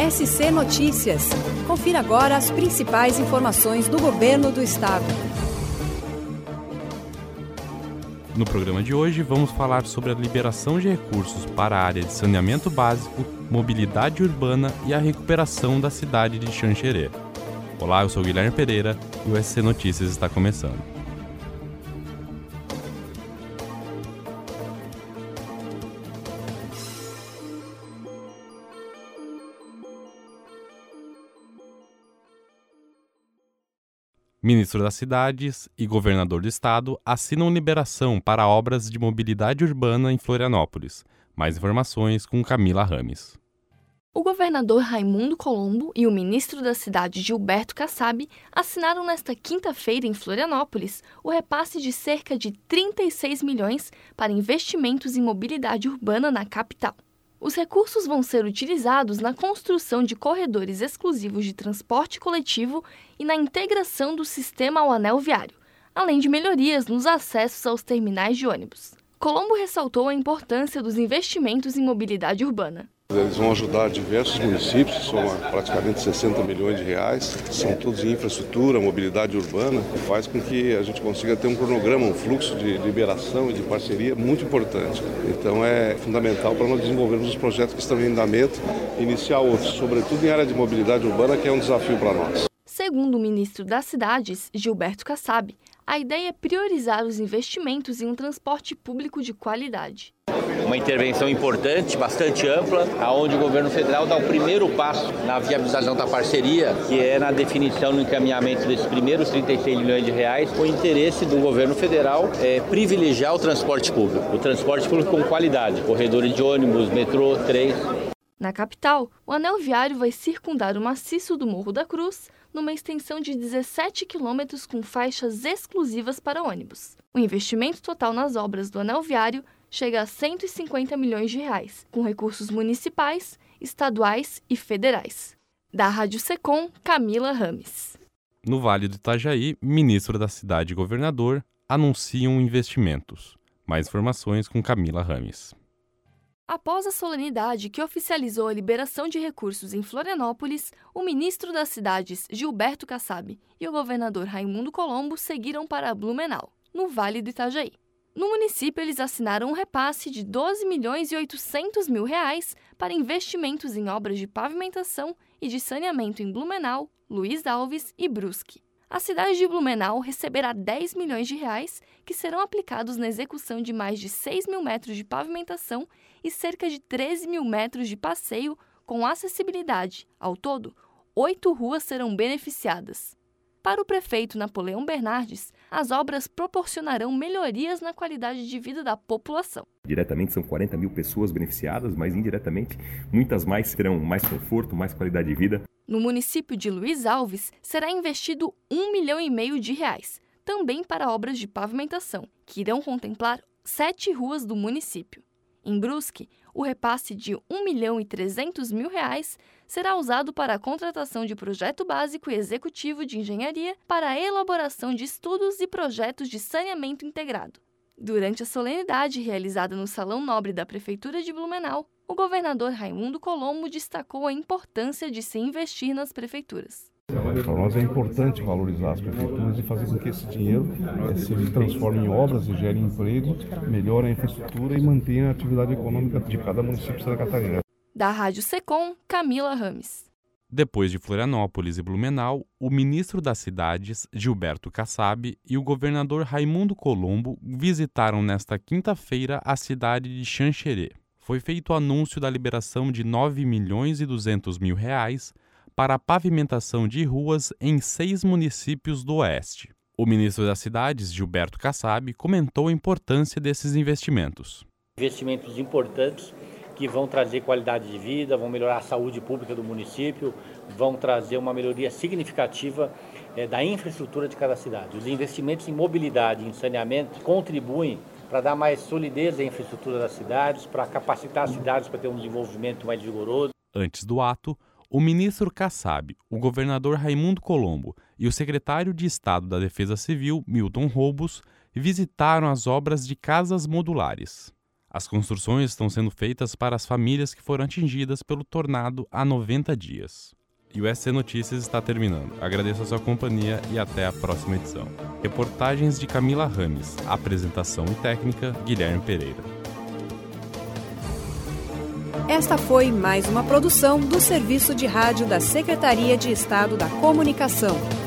SC Notícias. Confira agora as principais informações do Governo do Estado. No programa de hoje, vamos falar sobre a liberação de recursos para a área de saneamento básico, mobilidade urbana e a recuperação da cidade de Xanxerê. Olá, eu sou o Guilherme Pereira e o SC Notícias está começando. Ministro das Cidades e governador do estado assinam liberação para obras de mobilidade urbana em Florianópolis. Mais informações com Camila Rames. O governador Raimundo Colombo e o ministro da Cidade Gilberto Kassab assinaram nesta quinta-feira em Florianópolis o repasse de cerca de 36 milhões para investimentos em mobilidade urbana na capital. Os recursos vão ser utilizados na construção de corredores exclusivos de transporte coletivo e na integração do sistema ao anel viário, além de melhorias nos acessos aos terminais de ônibus. Colombo ressaltou a importância dos investimentos em mobilidade urbana. Eles vão ajudar diversos municípios, são praticamente 60 milhões de reais, são todos em infraestrutura, mobilidade urbana, que faz com que a gente consiga ter um cronograma, um fluxo de liberação e de parceria muito importante. Então é fundamental para nós desenvolvermos os projetos que estão em andamento e iniciar outros, sobretudo em área de mobilidade urbana, que é um desafio para nós. Segundo o ministro das Cidades, Gilberto Kassab, a ideia é priorizar os investimentos em um transporte público de qualidade. Uma intervenção importante, bastante ampla, onde o governo federal dá o primeiro passo na viabilização da parceria, que é na definição no encaminhamento desses primeiros 36 milhões de reais. O interesse do governo federal é privilegiar o transporte público com qualidade, corredores de ônibus, metrô, trens. Na capital, o anel viário vai circundar o maciço do Morro da Cruz, numa extensão de 17 quilômetros com faixas exclusivas para ônibus. O investimento total nas obras do anel viário chega a 150 milhões de reais, com recursos municipais, estaduais e federais. Da Rádio Secom, Camila Rames. No Vale do Itajaí, ministro da Cidade e governador anunciam investimentos. Mais informações com Camila Rames. Após a solenidade que oficializou a liberação de recursos em Florianópolis, o ministro das Cidades, Gilberto Kassab, e o governador Raimundo Colombo seguiram para Blumenau, no Vale do Itajaí. No município, eles assinaram um repasse de 12 milhões e 800 mil reais para investimentos em obras de pavimentação e de saneamento em Blumenau, Luiz Alves e Brusque. A cidade de Blumenau receberá 10 milhões de reais que serão aplicados na execução de mais de 6 mil metros de pavimentação e cerca de 13 mil metros de passeio com acessibilidade. Ao todo, 8 ruas serão beneficiadas. Para o prefeito Napoleão Bernardes, as obras proporcionarão melhorias na qualidade de vida da população. Diretamente são 40 mil pessoas beneficiadas, mas indiretamente muitas mais terão mais conforto, mais qualidade de vida. No município de Luiz Alves, será investido R$1,5 milhão de reais, também para obras de pavimentação, que irão contemplar 7 ruas do município. Em Brusque, o repasse de R$1,3 milhão será usado para a contratação de projeto básico e executivo de engenharia para a elaboração de estudos e projetos de saneamento integrado. Durante a solenidade realizada no Salão Nobre da Prefeitura de Blumenau, o governador Raimundo Colombo destacou a importância de se investir nas prefeituras. Para nós é importante valorizar as prefeituras e fazer com que esse dinheiro se transforme em obras e gere emprego, melhore a infraestrutura e mantenha a atividade econômica de cada município de Santa Catarina. Da Rádio Secom, Camila Rames. Depois de Florianópolis e Blumenau, o ministro das Cidades, Gilberto Kassab, e o governador Raimundo Colombo visitaram nesta quinta-feira a cidade de Xanxerê. Foi feito o anúncio da liberação de 9 milhões e 200 mil reais para a pavimentação de ruas em 6 municípios do Oeste. O ministro das Cidades, Gilberto Kassab, comentou a importância desses investimentos. Investimentos importantes que vão trazer qualidade de vida, vão melhorar a saúde pública do município, vão trazer uma melhoria significativa da infraestrutura de cada cidade. Os investimentos em mobilidade e em saneamento contribuem para dar mais solidez à infraestrutura das cidades, para capacitar as cidades para ter um desenvolvimento mais vigoroso. Antes do ato, o ministro Kassab, o governador Raimundo Colombo e o secretário de Estado da Defesa Civil, Milton Roubos, visitaram as obras de casas modulares. As construções estão sendo feitas para as famílias que foram atingidas pelo tornado há 90 dias. E o SC Notícias está terminando. Agradeço a sua companhia e até a próxima edição. Reportagens de Camila Rames. Apresentação e técnica, Guilherme Pereira. Esta foi mais uma produção do Serviço de Rádio da Secretaria de Estado da Comunicação.